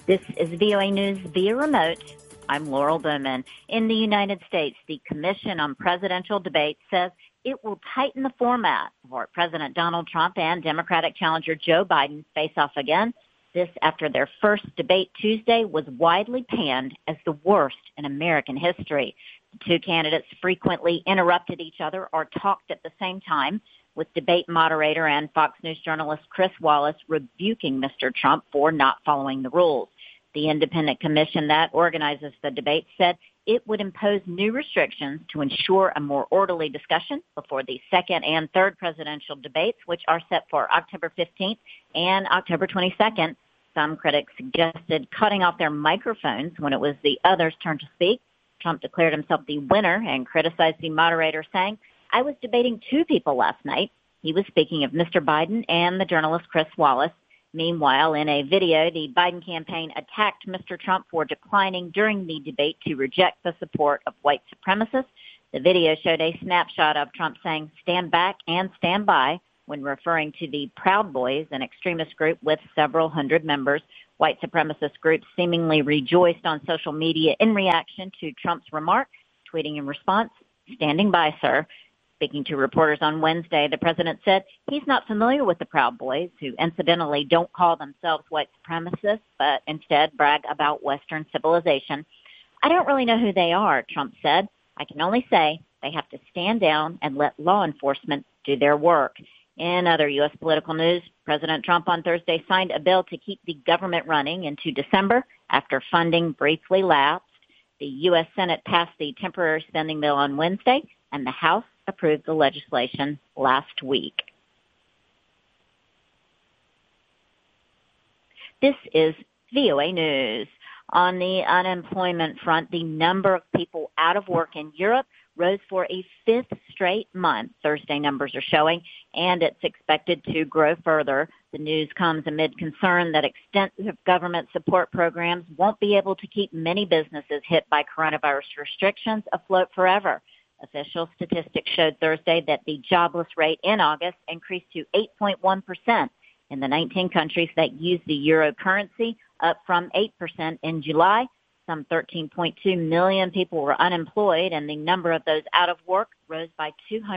This is VOA News via remote. I'm Laurel Bowman. In the United States, the Commission on Presidential Debate says it will tighten the format for President Donald Trump and Democratic challenger Joe Biden face off again. This after their first debate Tuesday was widely panned as the worst in American history. The two candidates frequently interrupted each other or talked at the same time, with debate moderator and Fox News journalist Chris Wallace rebuking Mr. Trump for not following the rules. The independent commission that organizes the debate said it would impose new restrictions to ensure a more orderly discussion before the second and third presidential debates, which are set for October 15th and October 22nd. Some critics suggested cutting off their microphones when it was the other's turn to speak. Trump declared himself the winner and criticized the moderator, saying, "I was debating two people last night." He was speaking of Mr. Biden and the journalist Chris Wallace. Meanwhile, in a video, the Biden campaign attacked Mr. Trump for declining during the debate to reject the support of white supremacists. The video showed a snapshot of Trump saying, "Stand back and stand by," when referring to the Proud Boys, an extremist group with several hundred members. White supremacist groups seemingly rejoiced on social media in reaction to Trump's remark, tweeting in response, "Standing by, sir." Speaking to reporters on Wednesday, the president said he's not familiar with the Proud Boys, who incidentally don't call themselves white supremacists, but instead brag about Western civilization. "I don't really know who they are," Trump said. "I can only say they have to stand down and let law enforcement do their work." In other U.S. political news, President Trump on Thursday signed a bill to keep the government running into December after funding briefly lapsed. The U.S. Senate passed the temporary spending bill on Wednesday, and the House approved the legislation last week. This is VOA News. On the unemployment front, the number of people out of work in Europe rose for a fifth straight month, Thursday numbers are showing, and it's expected to grow further. The news comes amid concern that extensive government support programs won't be able to keep many businesses hit by coronavirus restrictions afloat forever. Official statistics showed Thursday that the jobless rate in August increased to 8.1% in the 19 countries that use the euro currency, up from 8% in July. Some 13.2 million people were unemployed, and the number of those out of work rose by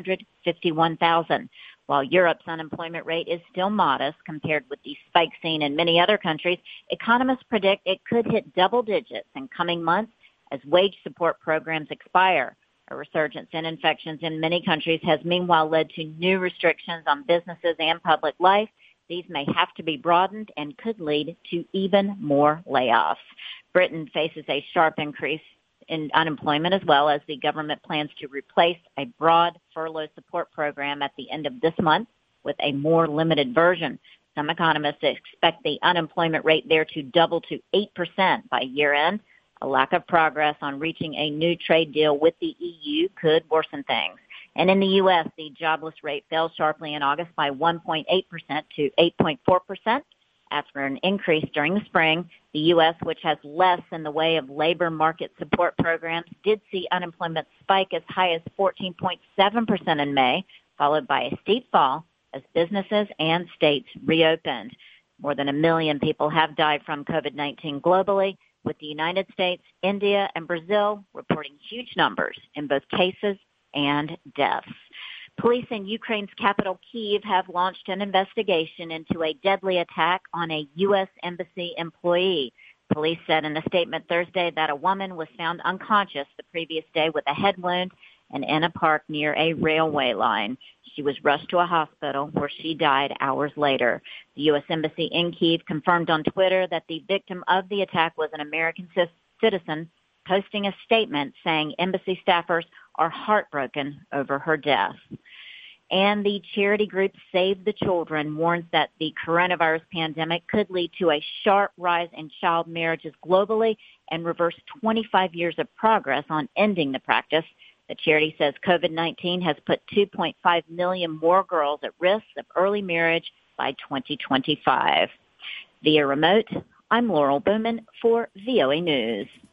251,000. While Europe's unemployment rate is still modest compared with the spike seen in many other countries, economists predict it could hit double digits in coming months as wage support programs expire. A resurgence in infections in many countries has meanwhile led to new restrictions on businesses and public life. These may have to be broadened and could lead to even more layoffs. Britain faces a sharp increase in unemployment as well, as the government plans to replace a broad furlough support program at the end of this month with a more limited version. Some economists expect the unemployment rate there to double to 8% by year end. A lack of progress on reaching a new trade deal with the EU could worsen things. And in the U.S., the jobless rate fell sharply in August by 1.8% to 8.4%. After an increase during the spring, the U.S., which has less in the way of labor market support programs, did see unemployment spike as high as 14.7% in May, followed by a steep fall as businesses and states reopened. More than 1 million people have died from COVID-19 globally, with the United States, India, and Brazil reporting huge numbers in both cases and deaths. Police in Ukraine's capital, Kyiv, have launched an investigation into a deadly attack on a U.S. embassy employee. Police said in a statement Thursday that a woman was found unconscious the previous day with a head wound and in a park near a railway line. She was rushed to a hospital where she died hours later. The U.S. Embassy in Kyiv confirmed on Twitter that the victim of the attack was an American citizen, posting a statement saying embassy staffers are heartbroken over her death. And the charity group Save the Children warns that the coronavirus pandemic could lead to a sharp rise in child marriages globally and reverse 25 years of progress on ending the practice. The charity says COVID-19 has put 2.5 million more girls at risk of early marriage by 2025. Via remote, I'm Laurel Bowman for VOA News.